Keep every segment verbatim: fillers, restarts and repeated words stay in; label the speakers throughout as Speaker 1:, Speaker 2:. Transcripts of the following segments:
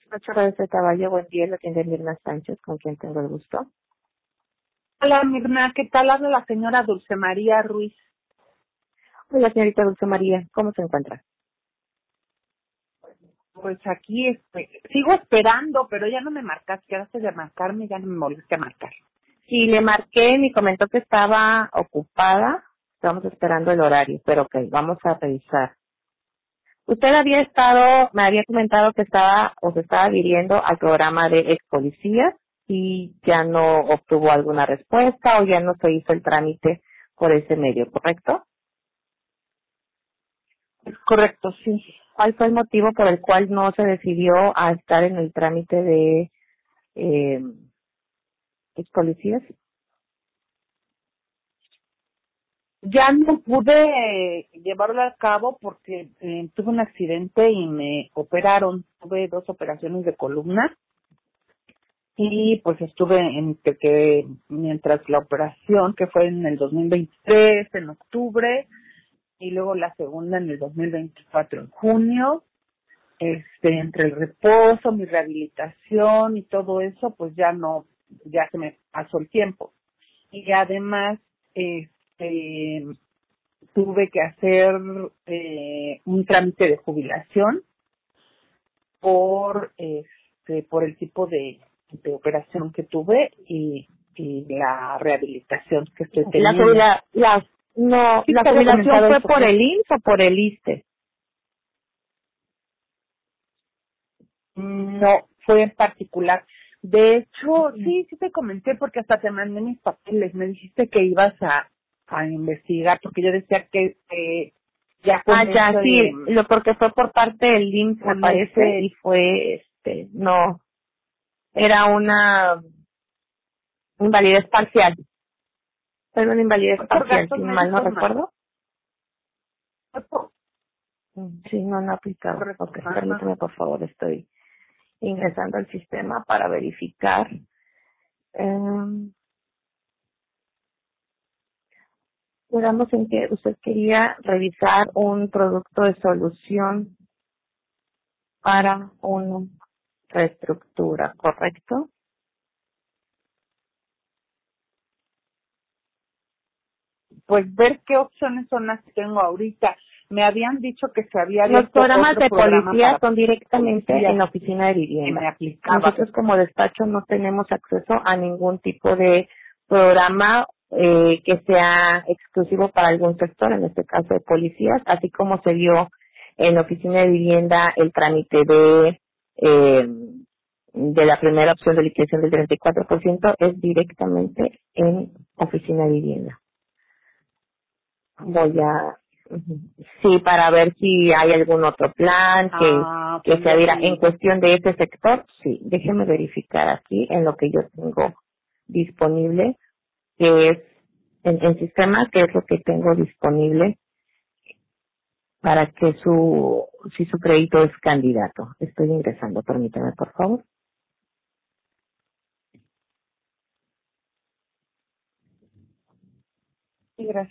Speaker 1: Ocho redes de Caballo, buen día, lo tiene Mirna Sánchez, con quien tengo el gusto.
Speaker 2: Hola Mirna, ¿qué tal? Habla la señora Dulce María Ruiz.
Speaker 1: Hola, señorita Dulce María, ¿cómo se encuentra?
Speaker 2: Pues aquí este, sigo esperando, pero ya no me marcas, quedaste de marcarme, ya no me volviste a marcar.
Speaker 1: Sí, le marqué, me comentó que estaba ocupada, estamos esperando el horario, pero ok, vamos a revisar. Usted había estado, me había comentado que estaba o se estaba adhiriendo al programa de ex policías y ya no obtuvo alguna respuesta o ya no se hizo el trámite por ese medio, ¿correcto?
Speaker 2: Es correcto, sí.
Speaker 1: ¿Cuál fue el motivo por el cual no se decidió a estar en el trámite de eh, ex policías?
Speaker 2: Ya no pude eh, llevarlo a cabo porque eh, tuve un accidente y me operaron. Tuve dos operaciones de columna y pues estuve en que, que mientras la operación, que fue en el dos mil veintitrés, en octubre, y luego la segunda en el dos mil veinticuatro, en junio, este, entre el reposo, mi rehabilitación y todo eso, pues ya no, ya se me pasó el tiempo. Y además, este, tuve que hacer eh, un trámite de jubilación por, este, por el tipo de, de operación que tuve y, y la rehabilitación que estoy
Speaker 1: La
Speaker 2: teniendo.
Speaker 1: jubila, la, no,
Speaker 2: Sí,
Speaker 1: la
Speaker 2: te había
Speaker 1: jubilación
Speaker 2: comentado
Speaker 1: fue
Speaker 2: eso,
Speaker 1: por
Speaker 2: creo.
Speaker 1: el I M S S o por el ISSSTE.
Speaker 2: No, fue en particular. De hecho, sí, sí te comenté porque hasta te mandé mis papeles. Me dijiste que ibas a, a investigar porque yo decía que eh, ya con
Speaker 1: Ah, ya,
Speaker 2: ese,
Speaker 1: sí, lo porque fue por parte del I M S S, me
Speaker 2: con
Speaker 1: parece, y
Speaker 2: ese,
Speaker 1: fue, este, no, era una invalidez parcial. Era una invalidez
Speaker 2: fue por
Speaker 1: parcial,
Speaker 2: gastos
Speaker 1: si mal no
Speaker 2: médicos más.
Speaker 1: recuerdo.
Speaker 2: Fue por,
Speaker 1: Mm, Sí, no, no aplicaba.
Speaker 2: correcto.
Speaker 1: Ok,
Speaker 2: Ajá.
Speaker 1: permítame, por favor, estoy ingresando al sistema para verificar. Eh, Digamos en que usted quería revisar un producto de solución para una reestructura, ¿correcto?
Speaker 2: Pues ver qué opciones son las que tengo ahorita. Me habían dicho que se había
Speaker 1: Los
Speaker 2: abierto
Speaker 1: programas
Speaker 2: otro
Speaker 1: de
Speaker 2: programa
Speaker 1: policía
Speaker 2: para
Speaker 1: son directamente en
Speaker 2: policías
Speaker 1: la oficina de
Speaker 2: que me
Speaker 1: vivienda.
Speaker 2: aplicaba.
Speaker 1: Nosotros como despacho no tenemos acceso a ningún tipo de programa eh, que sea exclusivo para algún sector, en este caso de policías, así como se dio en la oficina de vivienda el trámite de eh, de la primera opción de liquidación del treinta y cuatro por ciento es directamente en oficina de vivienda. Voy a, ujú, sí, para ver si hay algún otro plan que,
Speaker 2: Ah,
Speaker 1: que
Speaker 2: ok,
Speaker 1: se
Speaker 2: ok.
Speaker 1: adhiera en cuestión de ese sector. Sí, déjeme verificar aquí en lo que yo tengo disponible, que es en el sistema, que es lo que tengo disponible para que su, si su crédito es candidato. Estoy ingresando, permítame, por favor.
Speaker 2: Sí, gracias.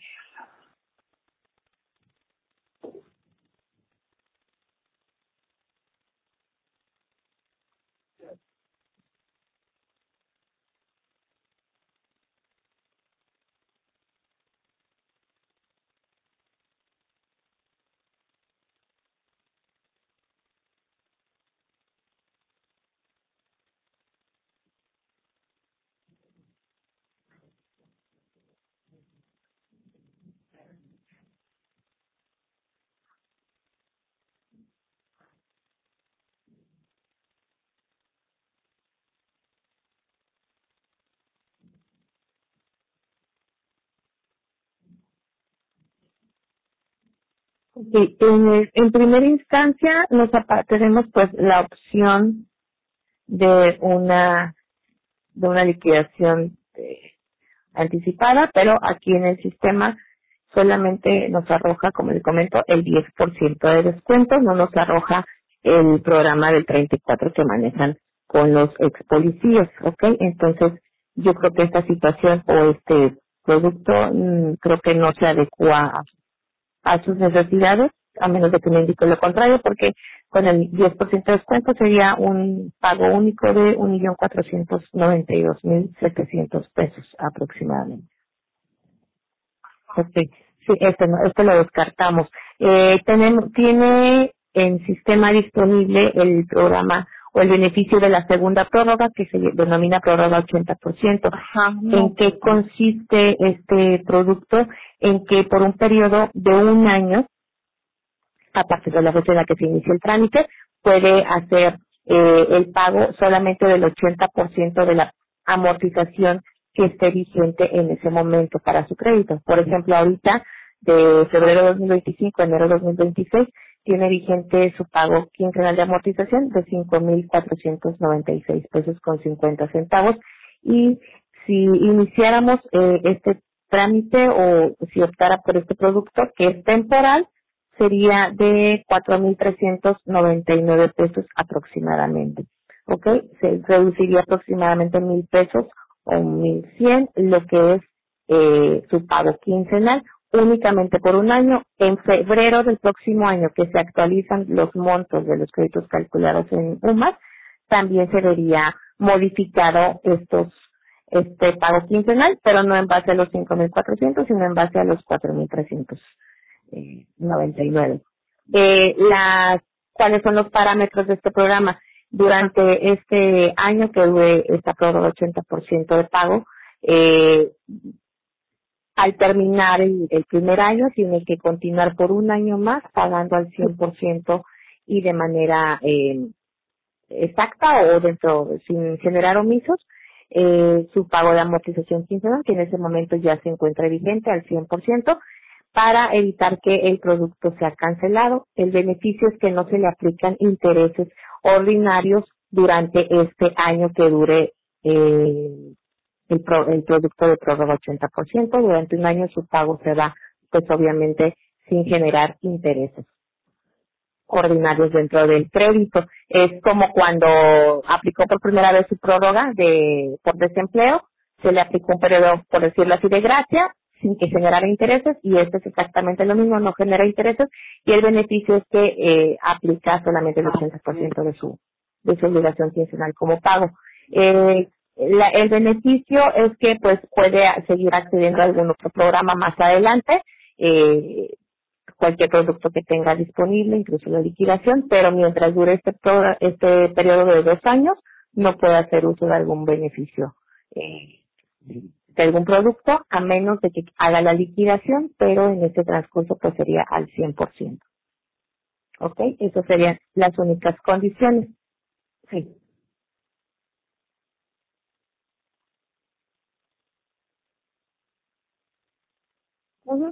Speaker 1: Sí, en, en primera instancia nos apa- tenemos pues la opción de una de una liquidación eh, anticipada, pero aquí en el sistema solamente nos arroja, como le comento, el diez por ciento de descuento, no nos arroja el programa del treinta y cuatro que manejan con los ex policías, ¿ok? Entonces, yo creo que esta situación o este producto mm, creo que no se adecua a, a sus necesidades a menos de que me indique lo contrario, porque con el diez por ciento de descuento sería un pago único de un millón cuatrocientos noventa y dos mil setecientos pesos aproximadamente. Okay. Sí, este, no, este lo descartamos. Eh, tenemos, tiene en sistema disponible el programa o el beneficio de la segunda prórroga, que se denomina prórroga ochenta por ciento.
Speaker 2: Ajá, no.
Speaker 1: ¿En qué consiste este producto? En que por un periodo de un año, a partir de la fecha en la que se inicia el trámite, puede hacer eh, el pago solamente del ochenta por ciento de la amortización que esté vigente en ese momento para su crédito. Por ejemplo, ahorita, de febrero de dos mil veinticinco a enero de dos mil veintiséis, tiene vigente su pago quincenal de amortización de cinco mil cuatrocientos noventa y seis pesos con cincuenta centavos. Y si iniciáramos eh, este trámite o si optara por este producto que es temporal, sería de cuatro mil trescientos noventa y nueve pesos aproximadamente. ¿Ok? Se reduciría aproximadamente mil pesos o mil cien lo que es eh, su pago quincenal únicamente por un año. En febrero del próximo año, que se actualizan los montos de los créditos calculados en U M A S, también se vería modificado estos este pago quincenal, pero no en base a los cinco mil cuatrocientos, sino en base a los cuatro mil trescientos noventa y nueve. Eh, las, ¿Cuáles son los parámetros de este programa? Durante este año que dure esta prórroga ochenta por ciento de pago, eh, al terminar el, el primer año tiene que continuar por un año más pagando al cien por ciento y de manera eh, exacta o dentro sin generar omisos eh, su pago de amortización quincenal, que en ese momento ya se encuentra vigente al cien por ciento, para evitar que el producto sea cancelado. El beneficio es que no se le aplican intereses ordinarios durante este año que dure eh, el, pro, el producto de prórroga ochenta por ciento. Durante un año su pago se da, pues obviamente, sin generar intereses ordinarios dentro del crédito. Es como cuando aplicó por primera vez su prórroga de por desempleo, se le aplicó un periodo, por decirlo así, de gracia, sin que generara intereses, y este es exactamente lo mismo, no genera intereses, y el beneficio es que eh, aplica solamente el ochenta por ciento de su de su obligación quincenal como pago. Eh, la, el beneficio es que pues puede seguir accediendo a algún otro programa más adelante, eh, cualquier producto que tenga disponible, incluso la liquidación, pero mientras dure este, pro, este periodo de dos años, no puede hacer uso de algún beneficio eh, de algún producto, a menos de que haga la liquidación, pero en este transcurso pues sería al cien por ciento. ¿Ok? Esas serían las únicas condiciones. Sí. Uh-huh.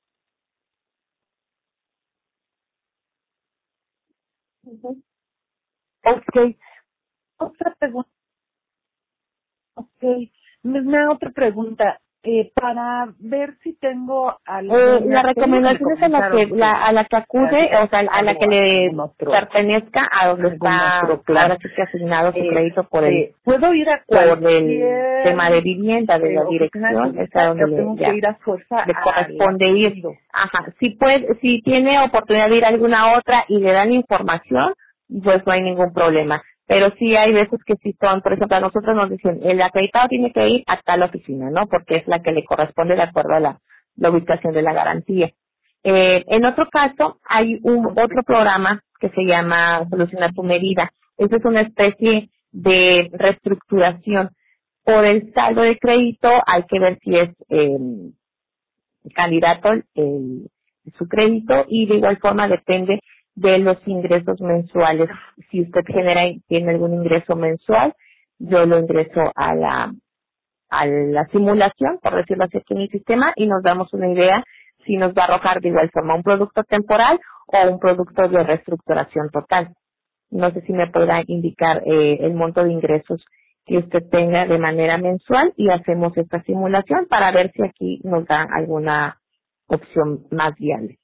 Speaker 1: Uh-huh.
Speaker 2: Ok. Otra pregunta. Ok. Una otra pregunta. Eh, para ver si tengo
Speaker 1: Eh,
Speaker 2: alguna...
Speaker 1: la recomendación es a la que la, a la que acude, o sea, a la que le
Speaker 2: otro,
Speaker 1: pertenezca a donde está ahora sí que asignado su crédito por el
Speaker 2: eh, puedo ir a
Speaker 1: por
Speaker 2: cualquier
Speaker 1: el tema de vivienda de
Speaker 2: eh,
Speaker 1: la
Speaker 2: oficina
Speaker 1: dirección,
Speaker 2: de
Speaker 1: es a donde
Speaker 2: yo
Speaker 1: le,
Speaker 2: tengo
Speaker 1: ya,
Speaker 2: que ir a fuerza
Speaker 1: le
Speaker 2: a
Speaker 1: corresponde
Speaker 2: la-
Speaker 1: ir. Ajá, si puede, si tiene oportunidad de ir a alguna otra y le dan información, pues no hay ningún problema. Pero sí hay veces que sí son, por ejemplo, a nosotros nos dicen, el acreditado tiene que ir a tal oficina, ¿no? Porque es la que le corresponde de acuerdo a la, la ubicación de la garantía. Eh, en otro caso, hay un otro programa que se llama Solucionar tu Medida. Esa es una especie de reestructuración. Por el saldo de crédito hay que ver si es eh, candidato el, su crédito, y de igual forma depende de los ingresos mensuales. Si usted genera tiene algún ingreso mensual, yo lo ingreso a la a la simulación, por decirlo así, aquí en el sistema, y nos damos una idea si nos va a arrojar de igual forma un producto temporal o un producto de reestructuración total. No sé si me podrá indicar eh, el monto de ingresos que usted tenga de manera mensual, y hacemos esta simulación para ver si aquí nos da alguna opción más viable.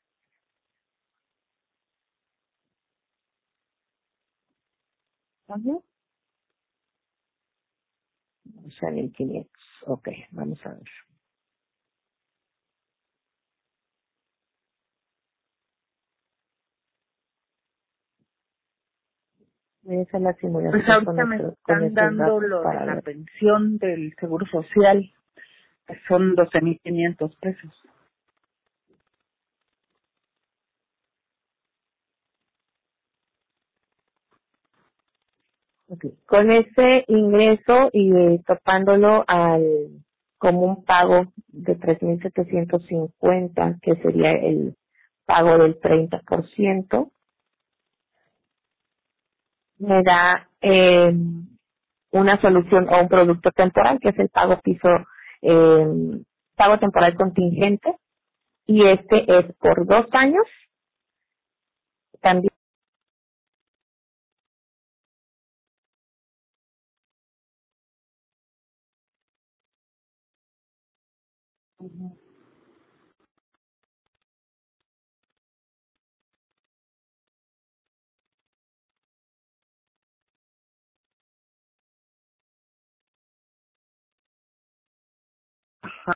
Speaker 1: Ajá. O sea, mil quinientos. Ok, vamos a ver. Voy a hacer la simulación
Speaker 2: Pues ahorita
Speaker 1: con
Speaker 2: me
Speaker 1: nuestros- con
Speaker 2: están
Speaker 1: esos
Speaker 2: dando
Speaker 1: datos
Speaker 2: lo de
Speaker 1: para
Speaker 2: la
Speaker 1: ver.
Speaker 2: pensión del Seguro Social, que son doce mil quinientos pesos.
Speaker 1: Okay. Con ese ingreso y eh, topándolo al como un pago de tres mil setecientos cincuenta, que sería el pago del treinta por ciento, me da eh, una solución o un producto temporal, que es el pago piso, eh, pago temporal contingente, y este es por dos años, también.
Speaker 2: Ujú.